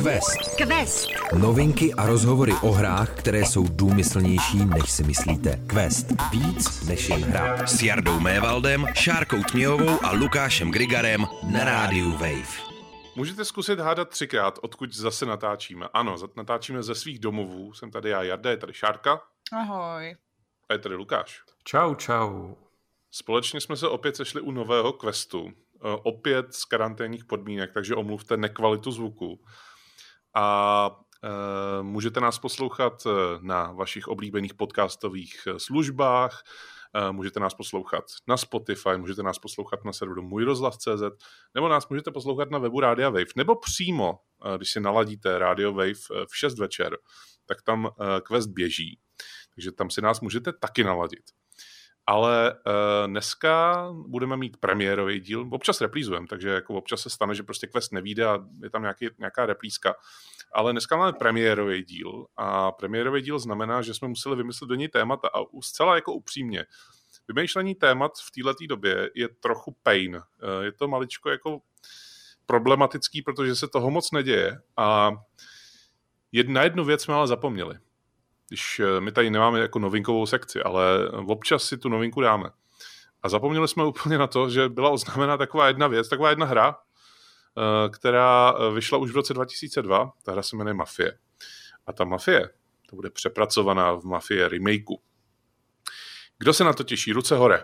Quest. Novinky a rozhovory o hrách, které jsou důmyslnější, než si myslíte. Quest. Víc než jen hra. S Jardou Mévaldem, Šárkou Tměhovou a Lukášem Grigarem na rádiu Wave. Můžete zkusit hádat 3krát, odkud zase natáčíme. Ano, natáčíme ze svých domovů. Jsem tady já, Jarda, je tady Šárka. Ahoj. A je tady Lukáš. Čau. Společně jsme se opět sešli u nového questu. Opět z karanténních podmínek, takže omluvte nekvalitu zvuku. A můžete nás poslouchat na vašich oblíbených podcastových službách, můžete nás poslouchat na Spotify, můžete nás poslouchat na serveru můjrozhlas.cz, nebo nás můžete poslouchat na webu Rádia Wave, nebo přímo, když si naladíte Radio Wave v 6 večer, tak tam quest běží. Takže tam si nás můžete taky naladit. Ale dneska budeme mít premiérový díl, občas replízujeme, takže jako občas se stane, že prostě quest nevyjde a je tam nějaká replízka. Ale dneska máme premiérový díl a premiérový díl znamená, že jsme museli vymyslet do něj témata a zcela jako upřímně. Vymýšlení témat v této době je trochu pain. Je to maličko jako problematický, protože se toho moc neděje a na jednu věc jsme ale zapomněli. Když my tady nemáme jako novinkovou sekci, ale občas si tu novinku dáme. A zapomněli jsme úplně na to, že byla oznámena taková jedna věc, taková jedna hra, která vyšla už v roce 2002. Ta hra se jmenuje Mafie. A ta Mafie, to bude přepracovaná v Mafie remakeu. Kdo se na to těší? Ruce hore.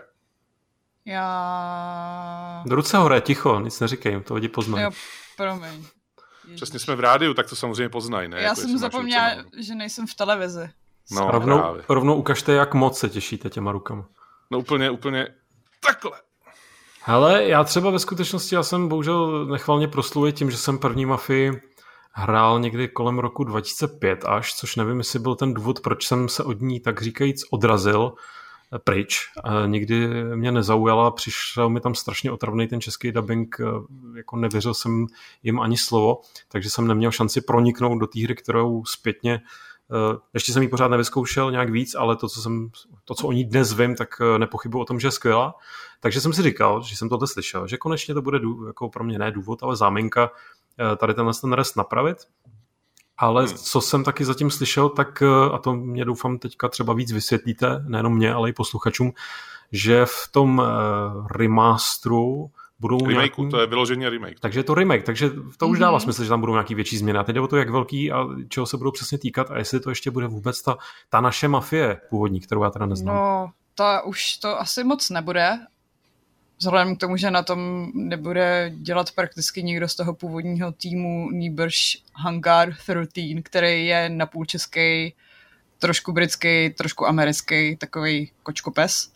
Já... Ruce hore, ticho, nic neříkej, to lidi poznají. Jo, promiň. Přesně jsme v rádiu, tak to samozřejmě poznají, ne? Já jako jsem zapomněla, že nejsem v televizi. No, rovnou ukažte, jak moc se těšíte těma rukama. No úplně takhle. Hele, já třeba ve skutečnosti, já jsem bohužel nechvalně proslulý tím, že jsem první Mafii hrál někdy kolem roku 2005 až, což nevím, jestli byl ten důvod, proč jsem se od ní tak říkajíc odrazil pryč. Nikdy mě nezaujala, přišel mi tam strašně otravný ten český dubbing, jako nevěřil jsem jim ani slovo, takže jsem neměl šanci proniknout do té hry, kterou zpětně, ještě jsem ji pořád nevyzkoušel nějak víc, ale to, co o ní dnes vím, tak nepochybuji o tom, že je skvělá. Takže jsem si říkal, že jsem tohle slyšel, že konečně to bude jako pro mě ne důvod, ale záminka tady ten rest napravit. Ale co jsem taky zatím slyšel, tak, a to mě doufám teďka třeba víc vysvětlíte, nejenom mě, ale i posluchačům, že v tom remasteru budou remakeu, to je vyloženě remake. Takže je to remake, takže to už dává smysl, že tam budou nějaký větší změny. A teď jde o to, jak velký a čeho se budou přesně týkat a jestli to ještě bude vůbec ta naše Mafie původní, kterou já teda neznám. No, už to asi moc nebude. Vzhledem k tomu, že na tom nebude dělat prakticky nikdo z toho původního týmu, nýbrž Hangar 13, který je napůl český, trošku britský, trošku americký, takový kočkopes.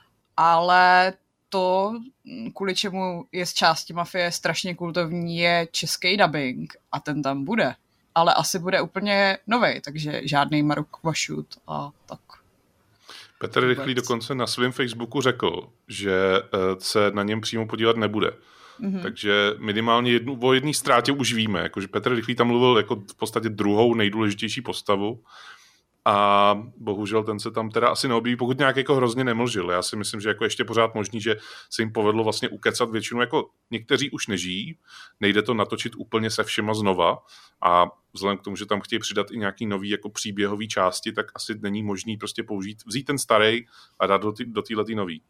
Ale to, kvůli čemu je z části Mafie strašně kultovní, je český dubbing a ten tam bude. Ale asi bude úplně novej, takže žádný Maruk Vašut a tak. Petr Rychlý dokonce na svém Facebooku řekl, že se na něm přímo podívat nebude. Mm-hmm. Takže minimálně o jedné ztrátě už víme. Jakože Petr Rychlý tam mluvil jako v podstatě druhou nejdůležitější postavu a bohužel ten se tam teda asi neobjeví, pokud nějak jako hrozně nemlžil. Já si myslím, že jako ještě pořád možný, že se jim povedlo vlastně ukecat většinu, jako někteří už nežijí, nejde to natočit úplně se všema znova a vzhledem k tomu, že tam chtějí přidat i nějaký nový jako příběhový části, tak asi není možný prostě vzít ten starý a dát do téhletý nový.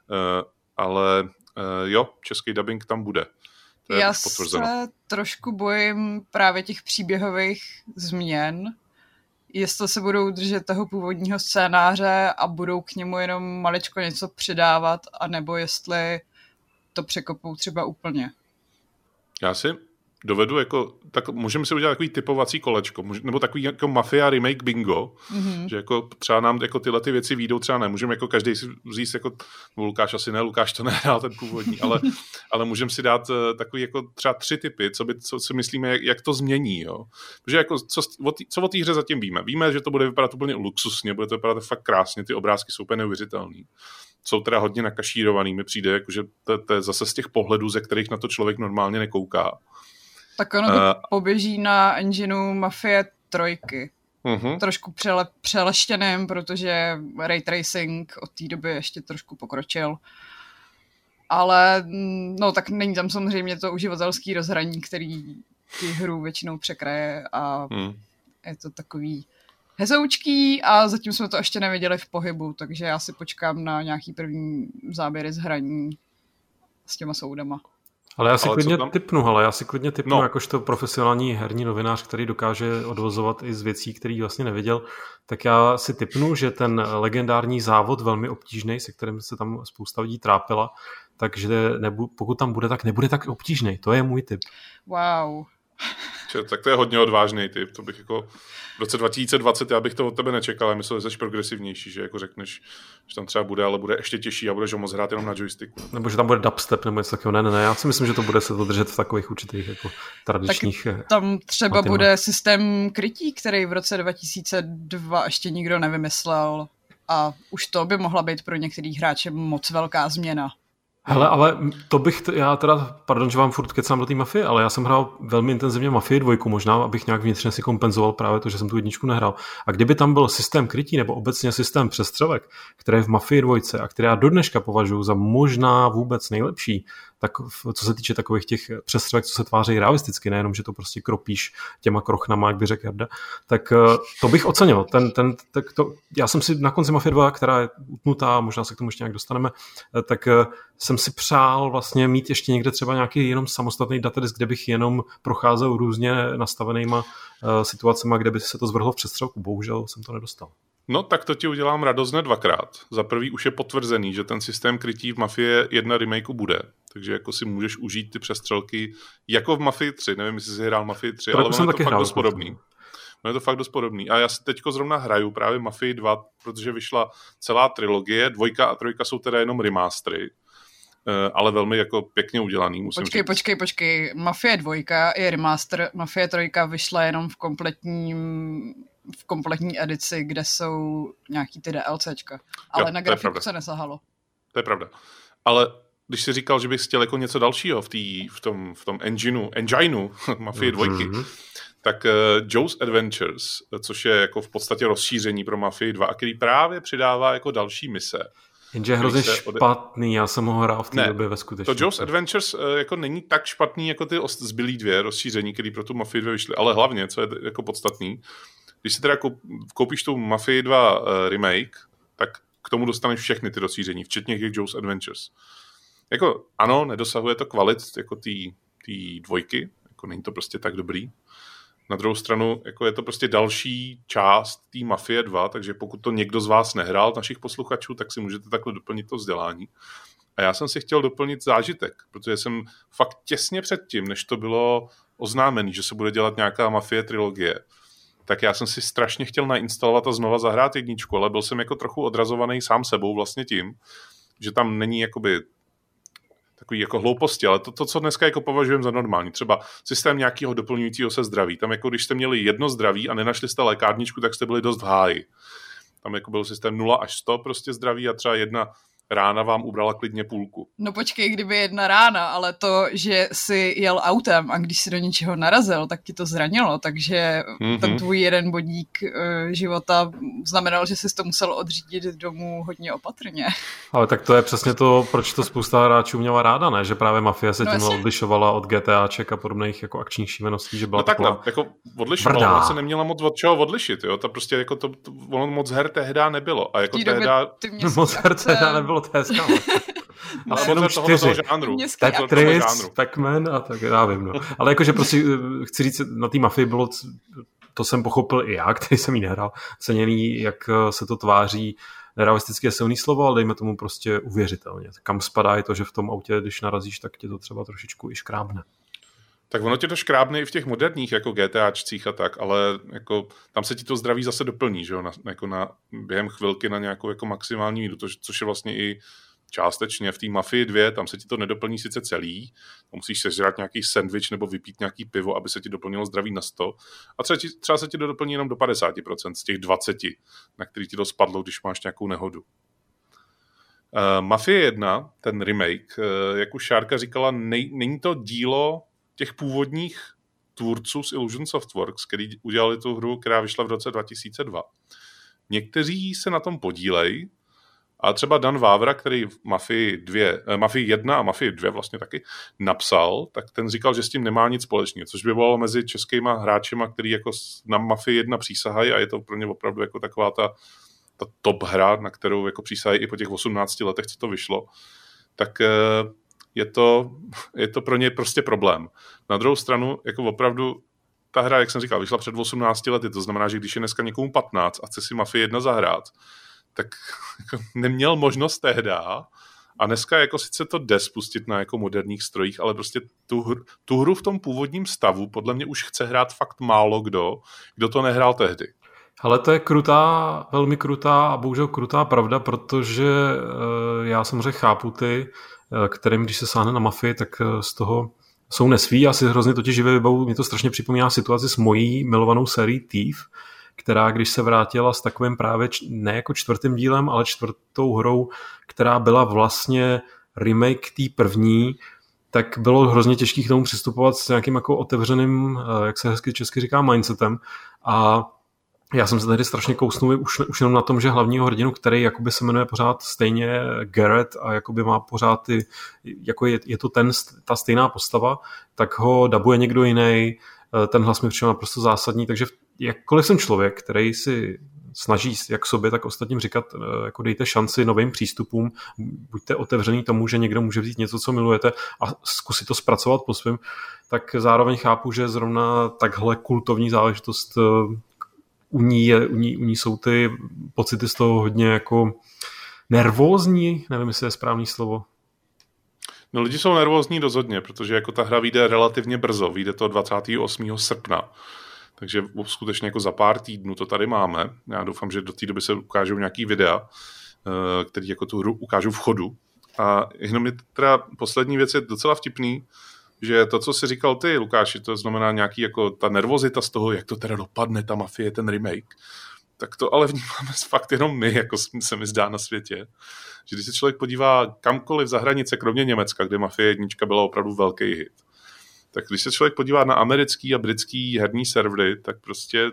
Ale jo, český dubbing tam bude. To je já potvrzeno. Se trošku bojím právě těch příběhových změn, jestli se budou držet toho původního scénáře a budou k němu jenom maličko něco přidávat, anebo jestli to překopou třeba úplně. Já si dovedu tak můžeme si udělat takový typovací kolečko, nebo takový jako Mafia remake bingo, že jako třeba nám jako tyhle ty věci výjdou, třeba ne, můžeme jako každý si říct jako, no Lukáš asi ne, Lukáš to nehrál ten původní, ale můžeme si dát takový jako třeba 3 typy, co si myslíme, jak to změní, jo. Protože jako co o té hře zatím víme? Víme, že to bude vypadat úplně luxusně, bude to vypadat fakt krásně, ty obrázky jsou úplně neuvěřitelný. Jsou teda hodně nakašírovaný, mi přijde, jakože to je zase z těch pohledů, ze kterých na to člověk normálně nekouká. Tak ono to poběží na engineu Mafie 3. Trošku přeleštěným, protože ray tracing od té doby ještě trošku pokročil. Ale no tak není tam samozřejmě to uživatelský rozhraní, který ti hru většinou překraje a je to takový hezoučký a zatím jsme to ještě neviděli v pohybu, takže já si počkám na nějaký první záběry z hraní s těma soudama. Ale já si klidně typnu, jakožto profesionální herní novinář, který dokáže odvozovat i z věcí, který vlastně neviděl, tak já si typnu, že ten legendární závod, velmi obtížný, se kterým se tam spousta lidí trápila, takže pokud tam bude, tak nebude tak obtížný. To je můj tip. Wow. Tak to je hodně odvážný tip. To bych jako v roce 2020 já bych to od tebe nečekal. Já myslel, že jsi progresivnější, že jako řekneš, že tam třeba bude, ale bude ještě těžší a budeš ho moc hrát jenom na joysticku. Nebo že tam bude dubstep nebo něco takového. Ne. Já si myslím, že to bude se to držet v takových určitých jako tradičních. Tak tam třeba bude systém krytí, který v roce 2002 ještě nikdo nevymyslel a už to by mohla být pro některý hráče moc velká změna. Hele, ale já teda, pardon, že vám furt kecám do té Mafie, ale já jsem hrál velmi intenzivně Mafii 2, možná, abych nějak vnitřně si kompenzoval právě to, že jsem tu jedničku nehrál. A kdyby tam byl systém krytí nebo obecně systém přestřelek, který je v Mafii 2 a který já do dneška považuji za možná vůbec nejlepší, tak co se týče takových těch přestřelek, co se tváří realisticky, nejenom, že to prostě kropíš těma krochnama, jak by řekl Jarda, tak to bych ocenil. Já jsem si na konci Mafie 2, která je utnutá, možná se k tomu ještě nějak dostaneme, tak jsem si přál vlastně mít ještě někde třeba nějaký jenom samostatný datadisk, kde bych jenom procházel různě nastavenýma situacema, kde by se to zvrhlo v přestřelku. Bohužel jsem to nedostal. No, tak to ti udělám radost hned dvakrát. Za prvý už je potvrzený, že ten systém krytí v Mafie 1 remakeu bude. Takže jako si můžeš užít ty přestřelky jako v Mafii 3. Nevím, jestli jsi hrál Mafii 3, ale ono je to fakt dost podobný. Ono je to fakt dost podobný. A já si teďko zrovna hraju právě Mafii 2, protože vyšla celá trilogie. 2 a 3 jsou teda jenom remastery, ale velmi jako pěkně udělaný, musím říct. Počkej. Mafie 2 je remaster, Mafie 3 vyšla jenom v kompletní edici, kde jsou nějaký ty DLCčka. Ale na grafiku se nesahalo. To je pravda. Ale když jsi říkal, že bys chtěl jako něco dalšího v tom engineu Mafie 2, tak Joe's Adventures, což je jako v podstatě rozšíření pro Mafii 2, a který právě přidává jako další mise. Jenže je hrozně špatný, já jsem ho hrál v té době ve skutečnosti. To Joe's Adventures jako není tak špatný jako ty zbylý 2 rozšíření, které pro tu Mafii 2 vyšly, ale hlavně, co je jako podstatný, když si teda koupíš tu Mafii 2 remake, tak k tomu dostaneš všechny ty rozšíření, včetně těch Joe's Adventures. Jako ano, nedosahuje to kvalit jako té 2, jako není to prostě tak dobrý. Na druhou stranu jako je to prostě další část té Mafie 2, takže pokud to někdo z vás nehrál, našich posluchačů, tak si můžete takhle doplnit to vzdělání. A já jsem si chtěl doplnit zážitek, protože jsem fakt těsně předtím, než to bylo oznámený, že se bude dělat nějaká Mafie trilogie, tak já jsem si strašně chtěl nainstalovat a znova zahrát jedničku, ale byl jsem jako trochu odrazovaný sám sebou vlastně tím, že tam není jakoby takový jako hlouposti, ale to, co dneska jako považujeme za normální, třeba systém nějakého doplňujícího se zdraví. Tam jako když jste měli jedno zdraví a nenašli jste lékárničku, tak jste byli dost v háji. Tam jako byl systém 0 až 100 prostě zdraví a třeba jedna rána vám ubrala klidně půlku. No počkej, kdyby jedna rána, ale to, že jsi jel autem a když si do něčeho narazil, tak ti to zranilo, takže ten tvůj jeden bodík života znamenal, že jsi to musel odřídit domů hodně opatrně. Ale tak to je přesně to, proč to spousta hráčů měla ráda, ne? Že právě Mafie se tím odlišovala od GTAček a podobných jako akčních šíveností, že byla taková jako odlišovala, ona se neměla moc od čeho odlišit, jo? Ta prostě jako to ono moc her tehda nebylo. A jako moc her tehda nebylo. To je hezká. Ale jenom 4. Tetris, Pac-Man a tak, já vím. No. Ale jakože prostě chci říct, na té Mafii bylo, to jsem pochopil i já, který jsem jí nehrál, ceněný, jak se to tváří, nerealistické silný slovo, ale dejme tomu prostě uvěřitelně. Kam spadá je to, že v tom autě, když narazíš, tak tě to třeba trošičku i škrábne. Tak ono tě to škrábne i v těch moderních jako GTAčcích a tak, ale jako tam se ti to zdraví zase doplní, že jo, během chvilky na nějakou jako maximální míru, což je vlastně i částečně v té Mafii 2, tam se ti to nedoplní sice celý, musíš sežrat nějaký sendvič nebo vypít nějaký pivo, aby se ti doplnilo zdraví na 100 a třeba se ti to doplní jenom do 50% z těch 20, na který ti to spadlo, když máš nějakou nehodu. Mafie 1, ten remake, jak už Šárka říkala, není to dílo těch původních tvůrců z Illusion Softworks, který udělali tu hru, která vyšla v roce 2002. Někteří se na tom podílejí, A třeba Dan Vávra, který v Mafii 1 a Mafii 2 vlastně taky napsal, tak ten říkal, že s tím nemá nic společného, což by bylo mezi českýma hráčima, který jako na Mafii 1 přísahají a je to pro ně opravdu jako taková ta top hra, na kterou jako přísahají i po těch 18 letech, co to vyšlo, tak je to pro ně prostě problém. Na druhou stranu, jako opravdu ta hra, jak jsem říkal, vyšla před 18 lety, to znamená, že když je dneska někomu 15 a chce si Mafii 1 zahrát, tak jako neměl možnost tehda a dneska jako sice to jde spustit na jako moderních strojích, ale prostě tu hru v tom původním stavu podle mě už chce hrát fakt málo kdo to nehrál tehdy. Ale to je velmi krutá a bohužel krutá pravda, protože já samozřejmě chápu ty, kterým když se sáhne na Mafii, tak z toho jsou nesví. Asi hrozně totiž živě vybavu, mě to strašně připomíná situaci s mojí milovanou sérií Thief, která když se vrátila s takovým právě ne jako 4. dílem, ale 4. hrou, která byla vlastně remake té první, tak bylo hrozně těžké k tomu přistupovat s nějakým jako otevřeným, jak se hezky česky říká, mindsetem. A já jsem se tady strašně kousnul už jenom na tom, že hlavního hrdinu, který jakoby se jmenuje pořád stejně Garrett a jakoby má pořád jako je to ta stejná postava, tak ho dabuje někdo jiný. Ten hlas mi přišel naprosto zásadní, takže jakkoliv jsem člověk, který si snaží jak sobě, tak ostatním říkat, jako dejte šanci novým přístupům, buďte otevřený tomu, že někdo může vzít něco, co milujete a zkusit to zpracovat po svém, tak zároveň chápu, že zrovna takhle kultovní záležitost u ní jsou ty pocity z toho hodně jako nervózní, nevím, jestli je správný slovo. No lidi jsou nervózní rozhodně, protože jako ta hra vyjde relativně brzo, vyjde to 28. srpna, takže skutečně jako za pár týdnů to tady máme. Já doufám, že do té doby se ukážou nějaký videa, který jako tu hru ukážou v chodu. A jenom je teda poslední věc je docela vtipný, že to, co jsi říkal ty, Lukáši, to znamená nějaký jako ta nervozita z toho, jak to teda dopadne, ta Mafie, ten remake, tak to ale vnímáme fakt jenom my, jako se mi zdá na světě. Že když se člověk podívá kamkoliv za hranice, kromě Německa, kde Mafie 1 byla opravdu velký hit, tak když se člověk podívá na americký a britský herní servery, tak prostě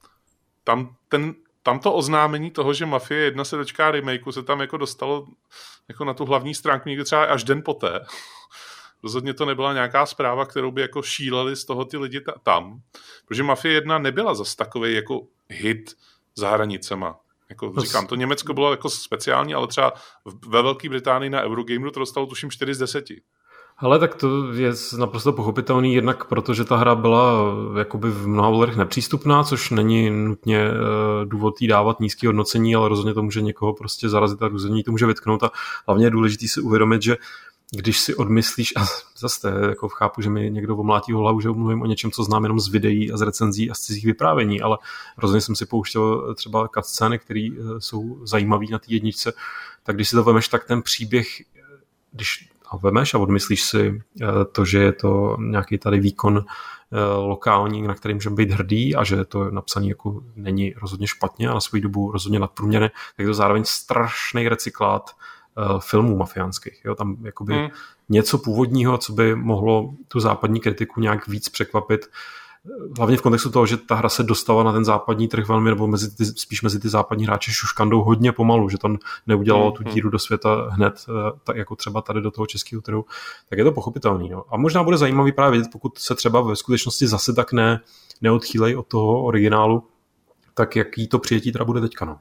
tam to oznámení toho, že Mafie 1 se dočká remakeu, se tam jako dostalo jako na tu hlavní stránku někdy třeba až den poté. Rozhodně to nebyla nějaká zpráva, kterou by jako šíleli z toho ty lidi tam. Protože Mafie 1 nebyla zas takovej jako hit za hranicema. Jako říkám, to Německo bylo jako speciální, ale třeba ve Velké Británii na Eurogameru to dostalo tuším 4 z 10. Ale tak to je naprosto pochopitelný, jednak protože ta hra byla jakoby v mnoha ohledech nepřístupná, což není nutně důvod jí dávat nízký hodnocení, ale rozhodně to může někoho prostě zarazit a různě to může vytknout a hlavně je důležité si uvědomit, že když si odmyslíš, a zase jako chápu, že mi někdo omlátí hlavu, že mluvím o něčem, co znám jenom z videí a z recenzí a z cizích vyprávění, ale rozhodně jsem si pouštěl třeba cutscény, které jsou zajímavé na té jedničce, tak když si to vemeš, tak ten příběh, když vemeš a odmyslíš si to, že je to nějaký tady výkon lokální, na který můžeme být hrdý a že to napsaný jako není rozhodně špatně a na svou dobu rozhodně nadprůměrné, tak je to zároveň strašný recyklát filmů mafiánských. Jo? Tam jakoby něco původního, co by mohlo tu západní kritiku nějak víc překvapit. Hlavně v kontextu toho, že ta hra se dostala na ten západní trh velmi, nebo spíš mezi ty západní hráči šuškandou hodně pomalu, že to neudělalo tu díru do světa hned, tak jako třeba tady do toho českého trhu, tak je to pochopitelný. No. A možná bude zajímavý právě vidět, pokud se třeba ve skutečnosti zase tak neodchýlej od toho originálu, tak jaký to přijetí teda bude teďka. No.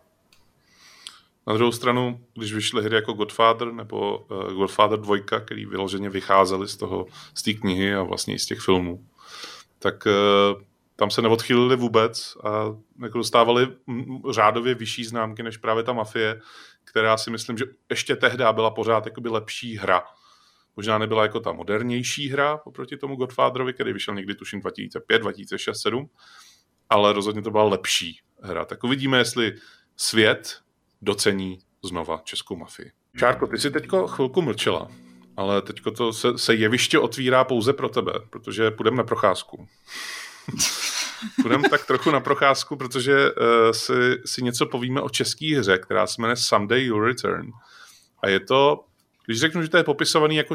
Na druhou stranu, když vyšly hry jako Godfather nebo Godfather 2, který vyloženě vycházely z té knihy a vlastně i z těch filmů, tak tam se neodchýlili vůbec a jako dostávali řádově vyšší známky než právě ta Mafie, která si myslím, že ještě tehdy byla pořád jakoby lepší hra. Možná nebyla jako ta modernější hra oproti tomu Godfatherovi, který vyšel někdy tuším 2005, 2006, 2007, ale rozhodně to byla lepší hra. Tak uvidíme, jestli svět docení znova českou Mafii. Šárko, ty jsi teďko chvilku mlčela, ale teďko to se jeviště otvírá pouze pro tebe, protože půjdeme na procházku. Půjdeme tak trochu na procházku, protože si něco povíme o české hře, která se jmenuje Someday You'll Return. A je to, když řeknu, že to je popisovaný jako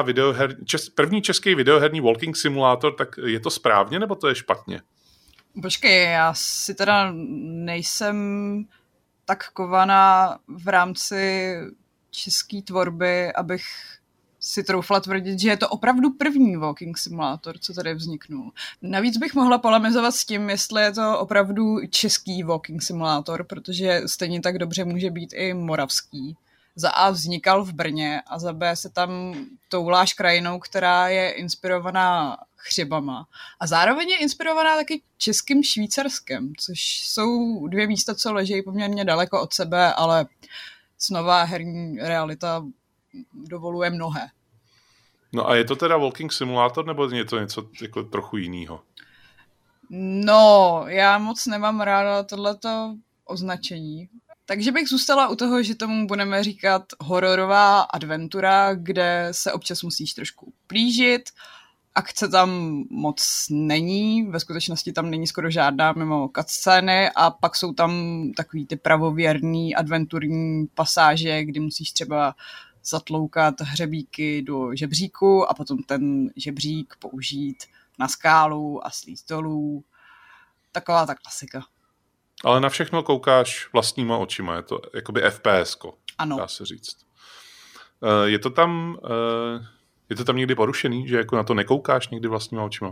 první český videoherní walking simulátor, tak je to správně, nebo to je špatně? Počkej, já si teda nejsem tak kovaná v rámci české tvorby, abych si troufla tvrdit, že je to opravdu první walking simulátor, co tady vzniknul. Navíc bych mohla polemizovat s tím, jestli je to opravdu český walking simulátor, protože stejně tak dobře může být i moravský. Za A vznikal v Brně a za B se tam touláš krajinou, která je inspirovaná Chřibama. A zároveň je inspirovaná taky českým Švýcarskem, což jsou 2 místa, co leží poměrně daleko od sebe, ale nová herní realita dovoluje mnohé. No a je to teda walking simulátor, nebo je to něco jako trochu jinýho? No, já moc nemám ráda tohleto označení. Takže bych zůstala u toho, že tomu budeme říkat hororová adventura, kde se občas musíš trošku plížit. Akce tam moc není, ve skutečnosti tam není skoro žádná mimo cutscény a pak jsou tam takový ty pravověrný adventurní pasáže, kdy musíš třeba zatloukat hřebíky do žebříku a potom ten žebřík použít na skálu a slízt dolů. Taková ta klasika. Ale na všechno koukáš vlastníma očima, je to jakoby FPS-ko, ano. Dá se říct. Je to tam někdy porušený, že jako na to nekoukáš někdy vlastníma očima?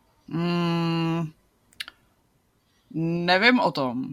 Nevím o tom.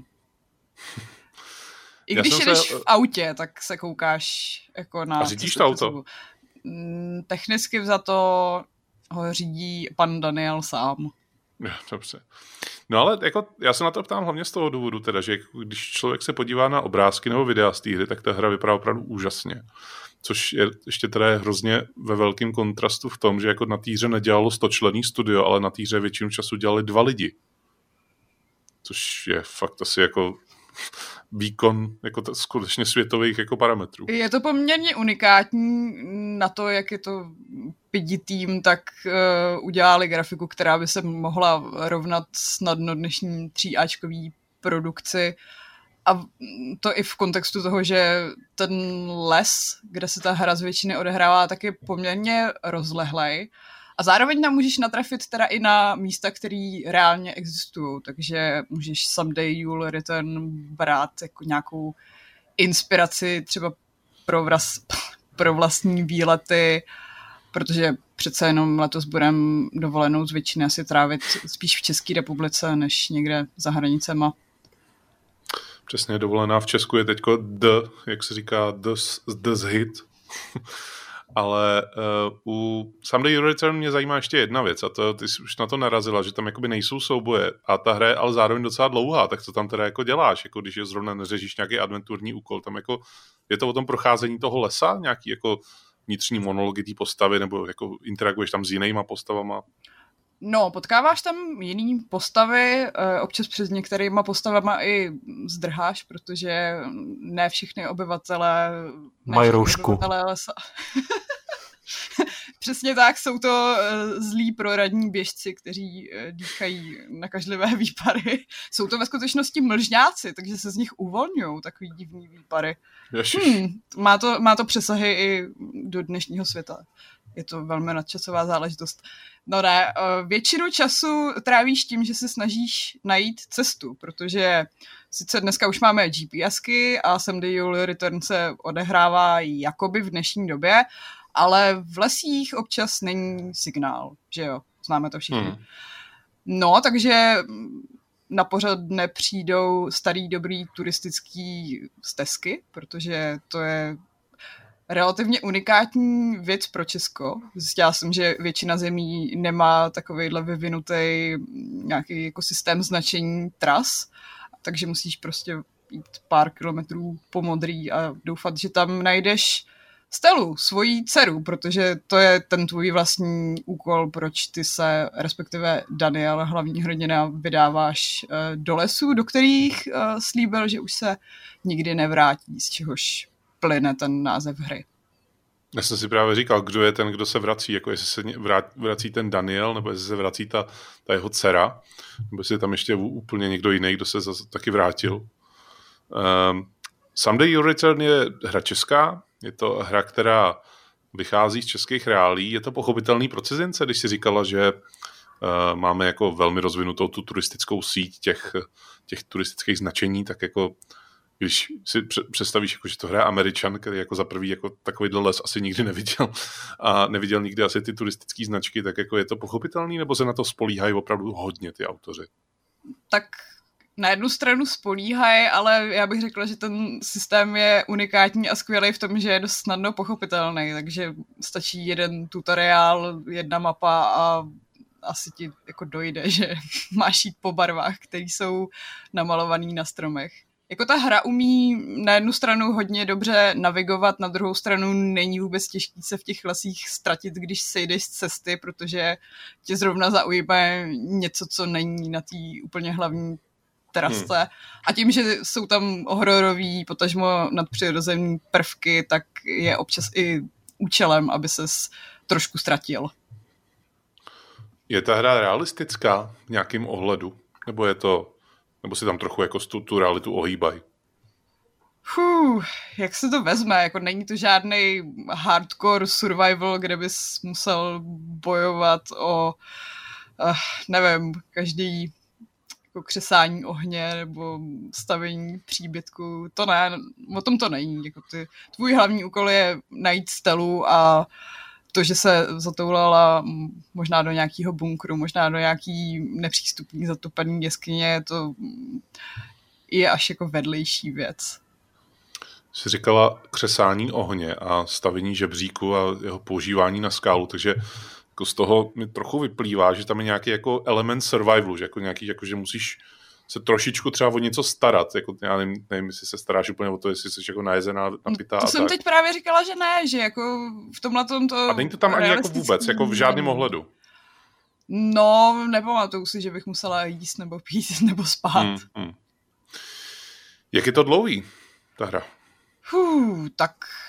I když jdeš v autě, tak se koukáš jako na... A řídíš to auto? Technicky vzato ho řídí pan Daniel sám. Dobře. No ale jako, já se na to ptám hlavně z toho důvodu, teda, že když člověk se podívá na obrázky nebo videa z té hry, tak ta hra vypadá opravdu úžasně. Což je ještě teda je hrozně ve velkém kontrastu v tom, že jako na té hře nedělalo 100členný studio, ale na té hře většinu času dělali 2 lidi. Což je fakt asi jako výkon jako skutečně světových jako parametrů. Je to poměrně unikátní na to, jak je to pidi tým, tak udělali grafiku, která by se mohla rovnat snadno dnešní 3Ačkový produkci. A to i v kontextu toho, že ten les, kde se ta hra z většiny odehrává, tak je poměrně rozlehlej. A zároveň tam můžeš natrafit teda i na místa, které reálně existují, takže můžeš Someday You'll Return brát jako nějakou inspiraci třeba pro vlastní výlety, protože přece jenom letos budeme dovolenou z většiny asi trávit spíš v České republice, než někde za hranicema. Přesně, dovolená v Česku je teďko jak se říká, the hit. Ale u Someday You'll Return mě zajímá ještě jedna věc a to ty jsi už na to narazila, že tam jakoby nejsou souboje a ta hra je ale zároveň docela dlouhá, tak co tam teda jako děláš, jako když je zrovna neřešíš nějaký adventurní úkol, tam jako je to o tom procházení toho lesa, nějaký jako vnitřní monology té postavy nebo jako interaguješ tam s jinýma postavama? No, potkáváš tam jiný postavy, občas přes některýma postavama i zdrháš, protože ne všechny obyvatele mají roušku. Lesa. Přesně tak, jsou to zlí proradní běžci, kteří dýchají nakažlivé výpary. Jsou to ve skutečnosti mlžňáci, takže se z nich uvolňují takový divný výpary. Má to přesahy i do dnešního světa. Je to velmi nadčasová záležitost. No ne, většinu času trávíš tím, že se snažíš najít cestu, protože sice dneska už máme GPSky a Someday You'll Return se odehrává jakoby v dnešní době, ale v lesích občas není signál, že jo, známe to všichni. No, takže na pořad dne přijdou starý dobrý turistický stezky, protože to je relativně unikátní věc pro Česko. Zjistila jsem, že většina zemí nemá takovejhle vyvinutý nějaký jako systém značení tras, takže musíš prostě jít pár kilometrů po modrý a doufat, že tam najdeš Stelu, svoji dceru, protože to je ten tvůj vlastní úkol, proč ty se, respektive Daniel, hlavní hrdina, vydáváš do lesů, do kterých slíbil, že už se nikdy nevrátí, z čehož plyne ten název hry. Já jsem si právě říkal, kdo je ten, kdo se vrací, jako jestli se vrací ten Daniel, nebo jestli se vrací ta jeho dcera, nebo jestli je tam ještě úplně někdo jiný, kdo se zase taky vrátil. Someday You'll Return je hra česká, je to hra, která vychází z českých reálí, je to pochopitelný pro cizince, když si říkala, že máme jako velmi rozvinutou tu turistickou síť těch turistických značení, tak jako když si představíš, jako, že to hraje Američan, který jako za prvý jako takovýhle les asi nikdy neviděl a neviděl nikdy asi ty turistické značky, tak jako je to pochopitelný, nebo se na to spolíhají opravdu hodně ty autoři? Tak na jednu stranu spolíhají, ale já bych řekla, že ten systém je unikátní a skvělý v tom, že je dost snadno pochopitelný, takže stačí jeden tutoriál, jedna mapa a asi ti jako dojde, že máš jít po barvách, které jsou namalované na stromech. Jako ta hra umí na jednu stranu hodně dobře navigovat, na druhou stranu není vůbec těžký se v těch lesích ztratit, když sejdeš z cesty, protože tě zrovna zaujme něco, co není na té úplně hlavní terasce. A tím, že jsou tam hororový, potažmo nadpřirozený prvky, tak je občas i účelem, aby ses trošku ztratil. Je ta hra realistická v nějakém ohledu? Nebo si tam trochu jako tu realitu ohýbají? Jak se to vezme? Jako není to žádný hardcore survival, kde bys musel bojovat o nevím, každý jako křesání ohně nebo stavění příbytku. To ne, o tom to není. Jako tvůj hlavní úkol je najít stelu a to, že se zatoulala možná do nějakého bunkru, možná do nějaký nepřístupný zatopený jeskyně, to je až jako vedlejší věc. Jsi říkala křesání ohně a stavění žebříku a jeho používání na skálu, takže jako z toho mi trochu vyplývá, že tam je nějaký jako element survivalu, že jako nějaký, jako, že musíš se trošičku třeba o něco starat. Jako, já nevím, jestli se staráš úplně o to, jestli jsi jako najezená, napitá. To jsem teď právě říkala, že ne, že jako v tomhletom to... A není to tam ani jako vůbec, jako v žádném ohledu? No, nepamatuju si, že bych musela jíst nebo pít nebo spát. Jak je to dlouhý, ta hra? Tak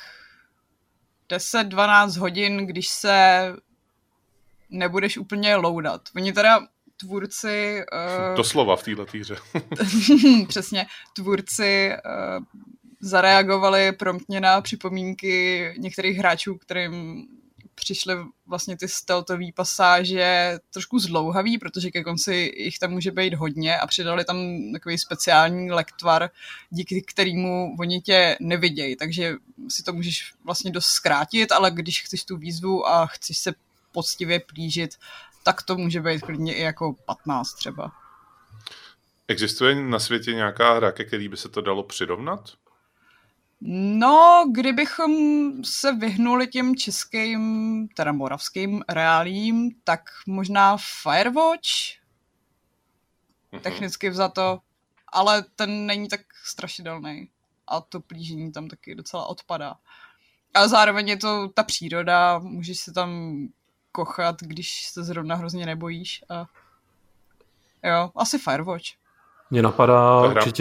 10-12 hodin, když se nebudeš úplně loudat. Oni teda tvůrci... Doslova v této hře. Přesně. Tvůrci zareagovali promptně na připomínky některých hráčů, kterým přišly vlastně ty stealthové pasáže trošku zdlouhavý, protože ke konci jich tam může být hodně a přidali tam takový speciální lektvar, díky kterému oni tě nevidějí, takže si to můžeš vlastně dost zkrátit, ale když chceš tu výzvu a chceš se poctivě plížit, tak to může být klidně i jako 15 třeba. Existuje na světě nějaká hra, ke který by se to dalo přirovnat? No, kdybychom se vyhnuli těm českým, teda moravským reálím, tak možná Firewatch, technicky vzato, ale ten není tak strašidelný a to plížení tam taky docela odpadá. A zároveň je to ta příroda, můžeš se tam kochat, když se zrovna hrozně nebojíš. A jo, asi Firewatch. Mě napadá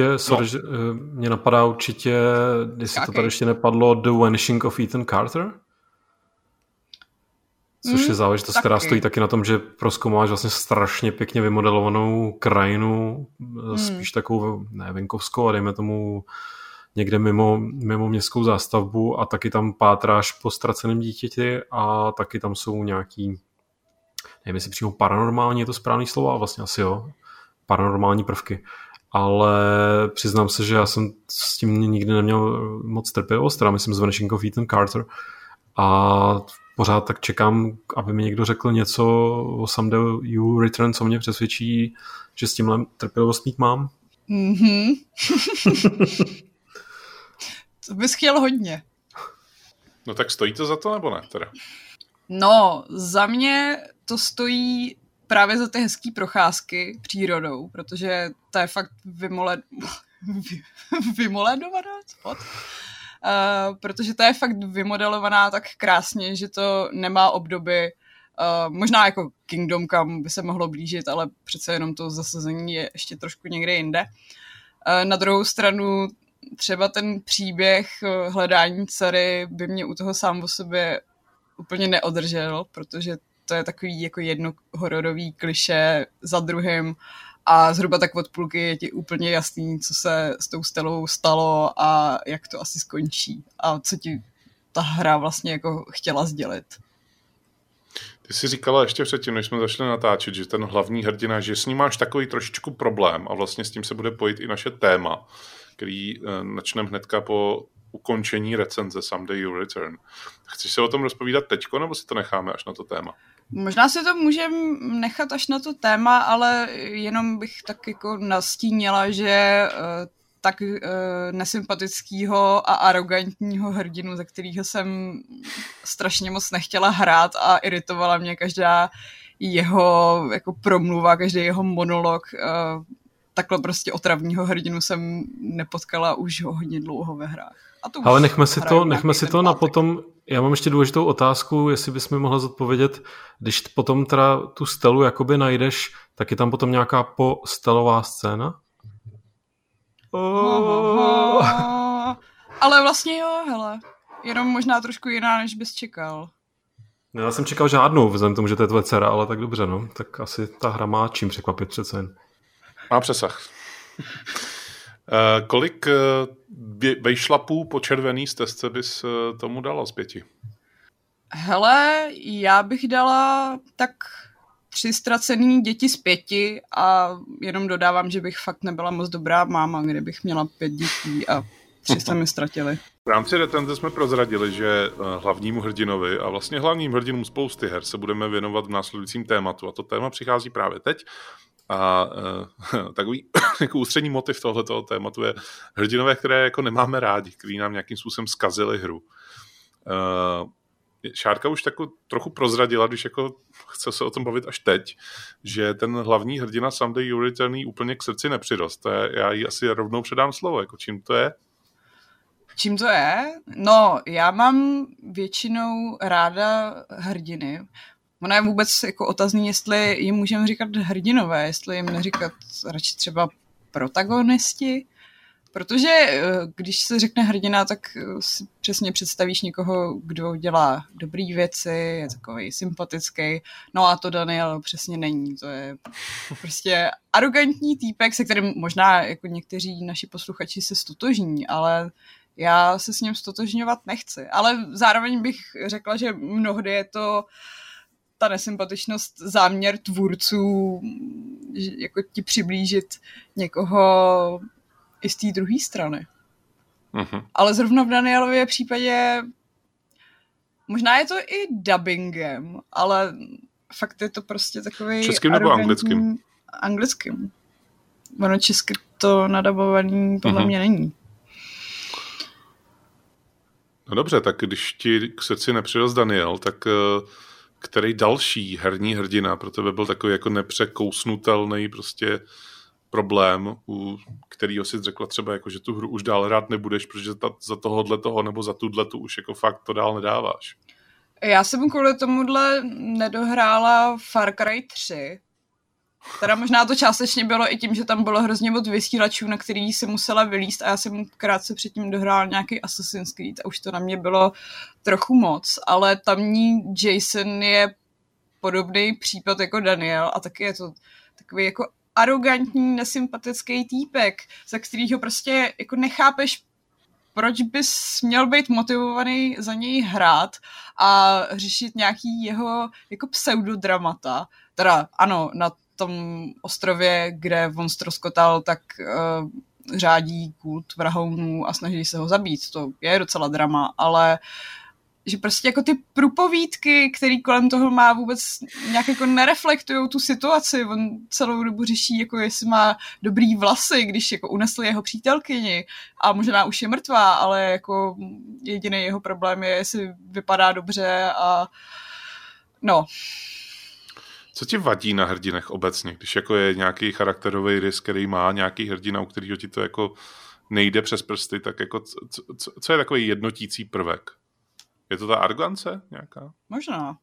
určitě, jestli to tady ještě nepadlo, The Vanishing of Ethan Carter, což je záležitost, která stojí taky na tom, že prozkoumáš vlastně strašně pěkně vymodelovanou krajinu, spíš takovou venkovskou a dejme tomu někde mimo městskou zástavbu a taky tam pátráš po ztraceném dítěti a taky tam jsou nějaký, nevím, jestli přímo paranormální je to správný slovo, a vlastně asi jo, paranormální prvky. Ale přiznám se, že já jsem s tím nikdy neměl moc trpělivost, teda myslím z Vanishing of Ethan Carter a pořád tak čekám, aby mi někdo řekl něco o Someday You Return, co mě přesvědčí, že s tímhle trpělivost mít mám. To bys chtěl hodně. No tak stojí to za to, nebo ne teda? No, za mě to stojí právě za ty hezký procházky přírodou, protože to je fakt vymodelovaná, protože to je fakt vymodelovaná tak krásně, že to nemá obdoby. Možná jako Kingdom, kam by se mohlo blížit, ale přece jenom to zasazení je ještě trošku někde jinde. Na druhou stranu třeba ten příběh hledání dcery by mě u toho sám o sobě úplně neodržel, protože to je takový jako jedno hororový klišé za druhým a zhruba tak od půlky je ti úplně jasný, co se s tou Stellou stalo a jak to asi skončí a co ti ta hra vlastně jako chtěla sdělit. Ty jsi říkala ještě předtím, než jsme začali natáčet, že ten hlavní hrdina, že s ním máš takový trošičku problém a vlastně s tím se bude pojít i naše téma, který načneme hnedka po ukončení recenze Someday You Return. Chceš se o tom rozpovídat teďko, nebo si to necháme až na to téma? Možná si to můžeme nechat až na to téma, ale jenom bych tak jako nastínila, že tak nesympatického a arrogantního hrdinu, ze kterého jsem strašně moc nechtěla hrát a iritovala mě každá jeho jako promluva, každý jeho monolog. Takhle prostě otravního hrdinu jsem nepotkala už hodně dlouho ve hrách. Ale nechme si to na potom. Já mám ještě důležitou otázku, jestli bys mi mohla zodpovědět, když potom teda tu stelu jakoby najdeš, tak je tam potom nějaká postelová scéna? Ale vlastně jo, hele. Jenom možná trošku jiná, než bys čekal. Já jsem čekal žádnou, vzhledem k tomu, že to je tvoje dcera, ale tak dobře, no. Tak asi ta hra má čím překvapit přece jen. Má přesah. Kolik vejšlapů po červený stezce bys tomu dala z 5? Hele, já bych dala tak 3 ztracený děti z 5 a jenom dodávám, že bych fakt nebyla moc dobrá máma, kdybych měla 5 dětí a 3 se mi ztratili. V rámci recenze jsme prozradili, že hlavnímu hrdinovi a vlastně hlavním hrdinům spousty her se budeme věnovat v následujícím tématu a to téma přichází právě teď. A takový jako ústřední motiv tohletoho tématu je hrdinové, které jako nemáme rádi, který nám nějakým způsobem zkazili hru. Šárka už trochu prozradila, když jako chce se o tom bavit až teď, že ten hlavní hrdina Someday You Return úplně k srdci nepřirost. Já jí asi rovnou předám slovo. Jako čím to je? Čím to je? No, já mám většinou ráda hrdiny. Ono je vůbec jako otazný, jestli jim můžeme říkat hrdinové, jestli jim neříkat radši třeba protagonisti. Protože když se řekne hrdina, tak si přesně představíš někoho, kdo dělá dobrý věci, je takový sympatický. No a to Daniel přesně není. To je prostě arrogantní týpek, se kterým možná jako někteří naši posluchači se stotožní, ale já se s ním stotožňovat nechci. Ale zároveň bych řekla, že mnohdy je to ta nesympatičnost záměr tvůrců, jako ti přiblížit někoho i z té druhé strany. Uh-huh. Ale zrovna v Danielově případě možná je to i dubbingem, ale fakt je to prostě takový českým nebo anglickým? Anglickým. Ono česky to nadabovaný podle mě není. No dobře, tak když ti k srdci nepřirost Daniel, tak který další herní hrdina pro tebe byl takový jako nepřekousnutelný prostě problém, u kterýho si řekla třeba, jako, že tu hru už dál hrát nebudeš, protože za tohohle nebo za tu už jako fakt to dál nedáváš. Já jsem kvůli tomuhle nedohrála Far Cry 3. Teda možná to částečně bylo i tím, že tam bylo hrozně moc vysílačů, na který si musela vylízt a já jsem krátce předtím dohrála nějaký Assassin's Creed a už to na mě bylo trochu moc, ale tamní Jason je podobný případ jako Daniel a taky je to takový jako arrogantní, nesympatický týpek, za kterýho prostě jako nechápeš, proč bys měl být motivovaný za něj hrát a řešit nějaký jeho jako pseudodramata. Teda ano, na tom ostrově, kde on ztroskotal, tak řádí kult vrahounů a snaží se ho zabít. To je docela drama, ale že prostě jako ty průpovídky, který kolem toho má, vůbec nějak jako nereflektujou tu situaci. On celou dobu řeší, jako jestli má dobrý vlasy, když jako unesl jeho přítelkyni a možná už je mrtvá, ale jako jediný jeho problém je, jestli vypadá dobře a no. Co ti vadí na hrdinech obecně, když jako je nějaký charakterový rys, který má nějaký hrdina, u kterého ti to jako nejde přes prsty, tak jako co je takový jednotící prvek? Je to ta arogance nějaká? Možná.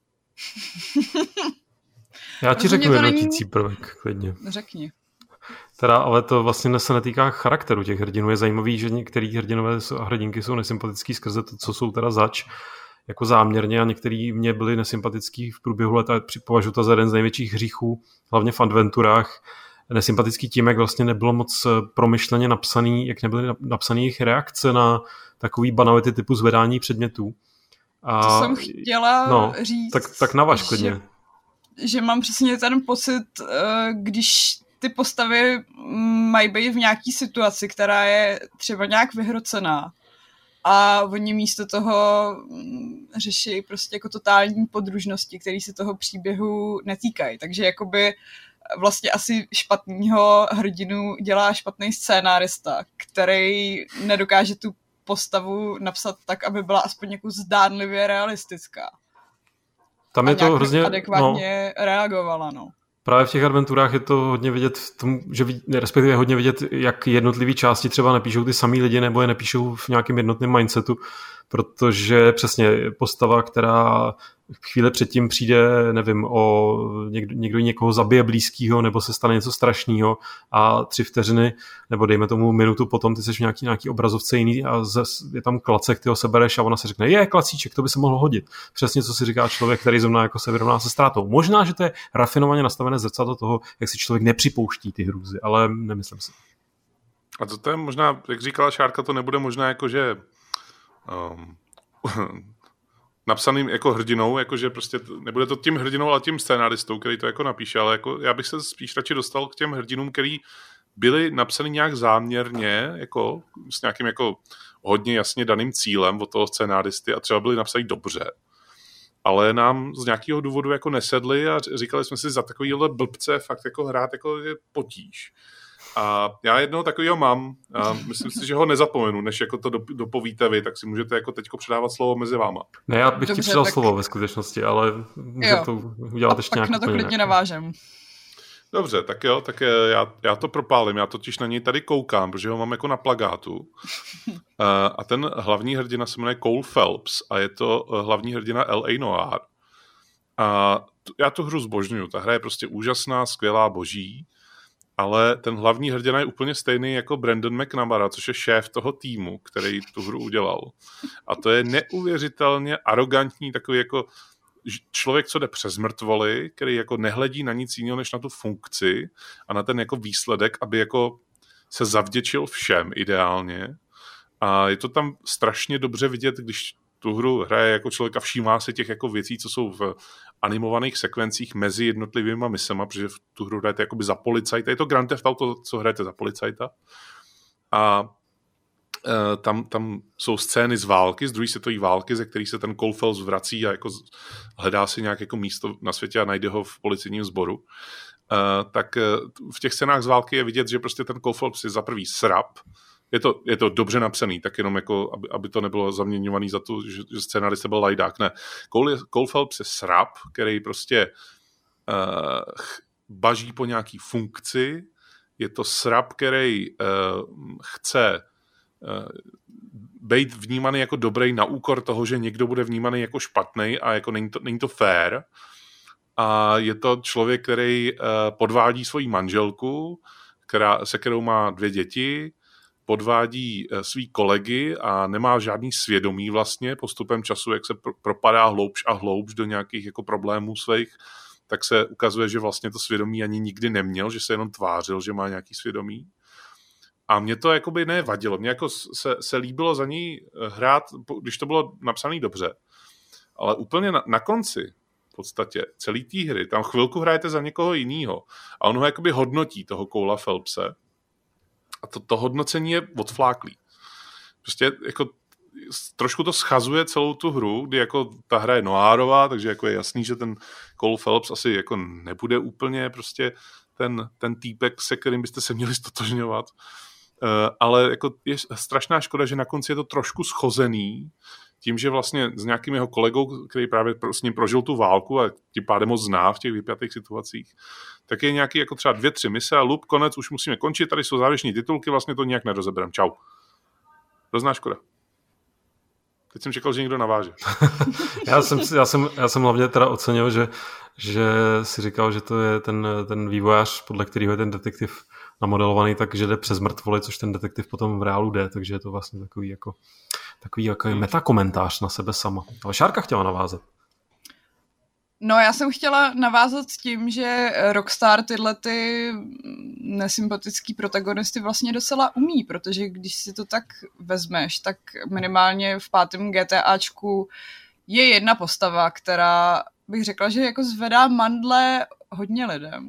Já ti řeknu jednotící prvek, klidně. Řekni. Teda, ale to vlastně se netýká charakteru těch hrdinů. Je zajímavý, že některý hrdinové a hrdinky jsou nesympatický skrze to, co jsou teda zač, jako záměrně, a některý mě byli nesympatický v průběhu let a považuji to za jeden z největších hříchů, hlavně v adventurách. Nesympatický tím, jak vlastně nebylo moc promyšleně napsaný, jak nebyly napsaný jejich reakce na takový banality typu zvedání předmětů. A to jsem chtěla říct. Tak navaž klidně. Že mám přesně ten pocit, když ty postavy mají být v nějaký situaci, která je třeba nějak vyhrocená. A oni místo toho řeší prostě jako totální podružnosti, které se toho příběhu netýkají. Takže jakoby vlastně asi špatného hrdinu dělá špatný scénárista, který nedokáže tu postavu napsat tak, aby byla aspoň jako zdánlivě realistická. Tam je to hrozně adekvátně reagovala, no. Právě v těch adventurách je to hodně vidět v tom, že respektive hodně vidět, jak jednotlivé části třeba nepíšou ty samý lidi nebo je nepíšou v nějakém jednotném mindsetu, protože přesně postava, která chvíli předtím přijde, nevím, o někdo někoho zabije blízkýho nebo se stane něco strašného a 3 vteřiny nebo dejme tomu minutu potom ty seš v nějaký obrazovce jiný a je tam klacek, ty ho sebereš a ona se řekne, klacíček, to by se mohlo hodit. Přesně co si říká člověk, který zrovna jako se vyrovná se ztrátou. Možná, že to je rafinovaně nastavené zrcadlo toho, jak si člověk nepřipouští ty hrůzy, ale nemyslím si. A to je možná, jak říkala Šárka, to nebude možná jako, že napsaným jako hrdinou, jakože prostě nebude to tím hrdinou, ale tím scénáristou, který to jako napíše, ale jako já bych se spíš radši dostal k těm hrdinům, který byli napsaný nějak záměrně, jako s nějakým jako hodně jasně daným cílem od toho scénáristy a třeba byli napsaný dobře, ale nám z nějakého důvodu jako nesedli a říkali jsme si, za takovýhle blbce fakt jako hrát jako je potíž. A já jednoho takového mám a myslím si, že ho nezapomenu, než jako to dopovíte vy, tak si můžete jako teďko předávat slovo mezi váma. Ne, já bych ti předal slovo ve skutečnosti, ale můžete to udělat ještě nějak. Tak na to klidně navážem. Dobře, tak jo, tak já to propálím, já totiž na něj tady koukám, protože ho mám jako na plakátu. A ten hlavní hrdina se jmenuje Cole Phelps a je to hlavní hrdina L.A. Noire. A já tu hru zbožňuju, ta hra je prostě úžasná, skvělá, boží, ale ten hlavní hrdina je úplně stejný jako Brandon McNamara, což je šéf toho týmu, který tu hru udělal. A to je neuvěřitelně arrogantní takový jako člověk, co jde přes mrtvoly, který jako nehledí na nic jiného, než na tu funkci a na ten jako výsledek, aby jako se zavděčil všem ideálně. A je to tam strašně dobře vidět, když tu hru hraje jako člověk a všímá se těch jako věcí, co jsou v animovaných sekvencích mezi jednotlivými misema, protože v tu hru hrajete jakoby za policajta. Je to Grand Theft Auto, co hrajete za policajta. A tam jsou scény z války, z druhé světové války, ze kterých se ten Cole Phelps vrací a jako hledá si nějak jako místo na světě a najde ho v policejním sboru. Tak v těch scénách z války je vidět, že prostě ten Cole Phelps je za prvý srap. Je to dobře napsaný, tak jenom jako, aby to nebylo zaměňovaný za to, že scénarista byl lajdák. Ne. Cole Phelps je srap, který prostě baží po nějaký funkci. Je to srap, který chce být vnímaný jako dobrý na úkor toho, že někdo bude vnímaný jako špatnej a jako není to fair. A je to člověk, který podvádí svoji manželku, se kterou má 2 děti, podvádí svý kolegy a nemá žádný svědomí vlastně postupem času, jak se propadá hloubš a hloubš do nějakých jako problémů svých, tak se ukazuje, že vlastně to svědomí ani nikdy neměl, že se jenom tvářil, že má nějaký svědomí. A mě to jakoby nevadilo. Mně jako se líbilo za ní hrát, když to bylo napsané dobře. Ale úplně na konci v podstatě celý té hry, tam chvilku hrajete za někoho jinýho a on ho jakoby hodnotí, toho Colea Phelpse. A to hodnocení je odfláklý. Prostě jako trošku to schazuje celou tu hru, kdy jako ta hra je noárová, takže jako je jasný, že ten Cole Phelps asi jako nebude úplně prostě ten týpek, se kterým byste se měli stotožňovat. Ale jako je strašná škoda, že na konci je to trošku schozený tím, že vlastně s nějakým jeho kolegou, který právě s ním prožil tu válku a tím pádem ho zná v těch vypjatých situacích, tak je nějaký jako třeba 2-3 mise a lup, konec, už musíme končit, tady jsou závěrečné titulky, vlastně to nějak nerozeberem. Čau. Hrozná škoda. Teď jsem čekal, že někdo naváže. já jsem hlavně teda ocenil, že si říkal, že to je ten vývojář, podle kterého je ten detektiv namodelovaný, takže jde přes mrtvoly, což ten detektiv potom v reálu jde, takže je to vlastně takový jako metakomentář na sebe sama. Ale Šárka chtěla navázat. No, já jsem chtěla navázat s tím, že Rockstar tyhle ty nesympatický protagonisty vlastně docela umí, protože když si to tak vezmeš, tak minimálně v 5. GTAčku je jedna postava, která bych řekla, že jako zvedá mandle hodně lidem.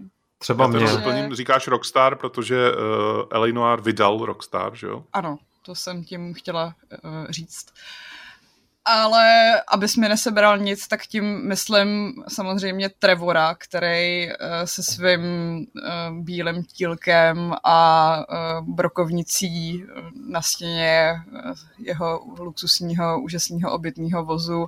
Třeba mě. Říkáš Rockstar, protože L.A. Noire vydal Rockstar, že jo? Ano, to jsem tím chtěla říct. Ale abys mi nesebral nic, tak tím myslím samozřejmě Trevora, který se svým bílým tílkem a brokovnicí na stěně jeho luxusního, úžasného obytného vozu